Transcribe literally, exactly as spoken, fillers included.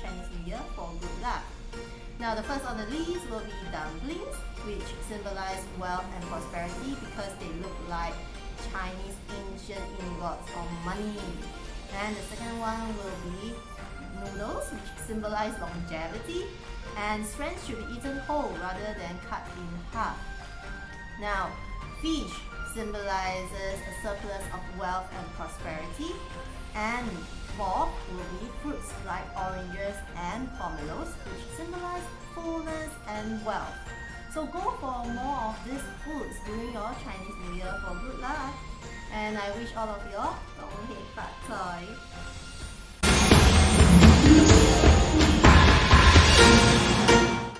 Chinese New Year for good luck. Now the first on the list will be dumplings, which symbolize wealth and prosperity because they look like Chinese ancient ingots of money. And the second one will be noodles, which symbolize longevity, and strength should be eaten whole rather than cut in half. Now, fish symbolizes a surplus of wealth and prosperity, and fourth will be fruits like oranges and pomelos, which symbolize fullness and wealth. So go for more of these foods during your Chinese New Year for good luck. And I wish all of you all long hei fat toy.